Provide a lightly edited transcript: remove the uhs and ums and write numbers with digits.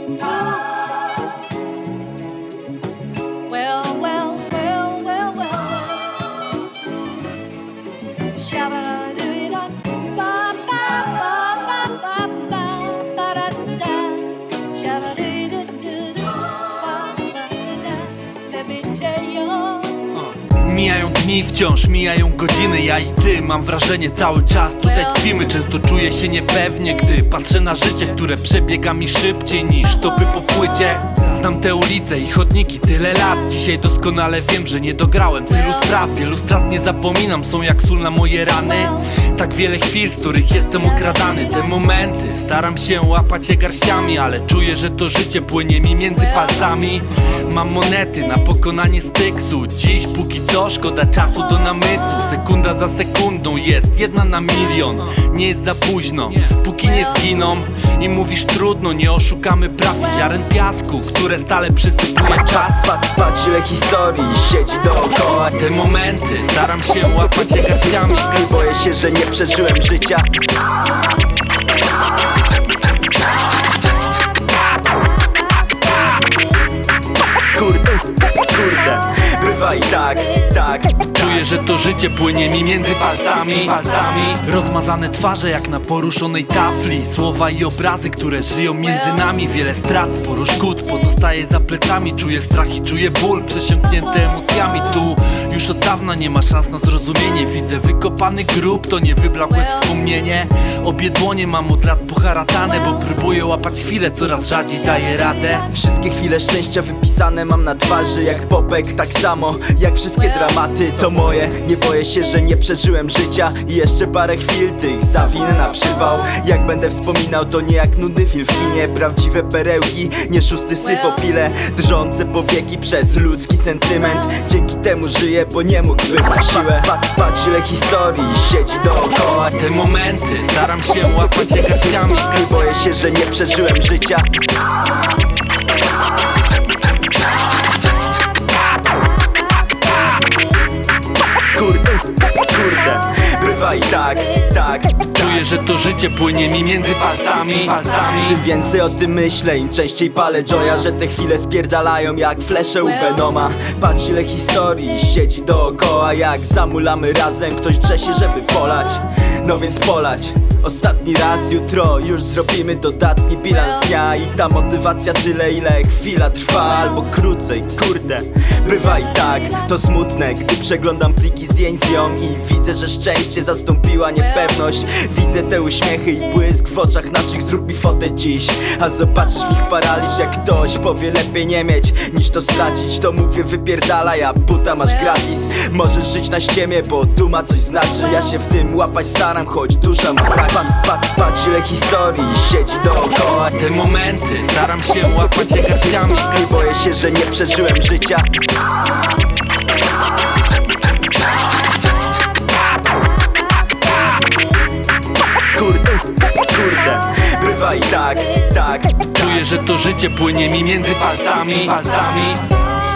Mijają dni, wciąż mijają godziny. Ja i ty, mam wrażenie, cały czas tutaj tkwimy. Często czuję się niepewnie, gdy patrzę na życie, które przebiega mi szybciej niż stopy po płycie. Znam te ulice i chodniki tyle lat. Dzisiaj doskonale wiem, że nie dograłem tylu spraw. Wielu strat nie zapominam, są jak sól na moje rany. Tak wiele chwil, z których jestem okradany. Te momenty staram się łapać je garściami, ale czuję, że to życie płynie mi między palcami. Mam monety na pokonanie styksu. Dziś póki co szkoda czasu do namysłu. Sekunda za sekundą jest 1 na milion. Nie jest za późno, póki nie zginą. I mówisz trudno, nie oszukamy praw i ziaren piasku, które stale przysypuje czas. Patrz ile historii siedzi dookoła. Te momenty staram się łapać je garściami. Boję się, że nie przeżyłem życia. Kurde, bywa i tak. Czuję, że to życie płynie mi między palcami. Rozmazane twarze jak na poruszonej tafli. Słowa i obrazy, które żyją między nami. Wiele strat, sporo szkód pozostaje za plecami. Czuję strach i czuję ból, przesiąknięty emocjami. Tu już od dawna nie ma szans na zrozumienie. Widzę wykopany grób, to nie wyblakłe wspomnienie. Obie dłonie mam od lat poharatane, bo próbuję łapać chwilę, coraz rzadziej daję radę. Wszystkie chwile szczęścia wypisane mam na twarzy jak Popek, tak samo jak wszystkie dramaty to moje. Nie boję się, że nie przeżyłem życia i jeszcze parę chwil tych zawinę na przywał. Jak będę wspominał, to nie jak nudny film w kinie. Prawdziwe perełki, nie szósty syf o pile. Drżące powieki przez ludzki sentyment. Dzięki temu żyję, bo nie mógłbym na siłę. Patrz ile historii siedzi dookoła. Te momenty staram się łapać je garściami. Boję się, że nie przeżyłem życia. Kurde, bywa i tak. Czuję, że to życie płynie mi między palcami. Im więcej o tym myślę, im częściej palę joya, że te chwile spierdalają jak flesze u Venoma. Patrz ile historii siedzi dookoła, jak zamulamy razem, ktoś drze się, żeby polać. No więc polać. Ostatni raz, jutro już zrobimy dodatni bilans dnia. I ta motywacja tyle, ile chwila trwa, albo krócej, kurde. Bywa i tak, to smutne, gdy przeglądam pliki zdjęć z nią i widzę, że szczęście zastąpiła niepewność. Widzę te uśmiechy i błysk w oczach naszych, zrób mi fotę dziś. A zobaczysz w nich paraliż, jak ktoś powie lepiej nie mieć niż to stracić. To mówię wypierdalaj, a buta masz gratis. Możesz żyć na ściemie, bo duma coś znaczy. Ja się w tym łapać staram, choć dusza ma brak. Patrz ile historii siedzi dookoła. Te momenty staram się łapać je garściami. Boję się, że nie przeżyłem życia. Kurde, bywa i tak. Czuję, że to życie płynie mi między palcami.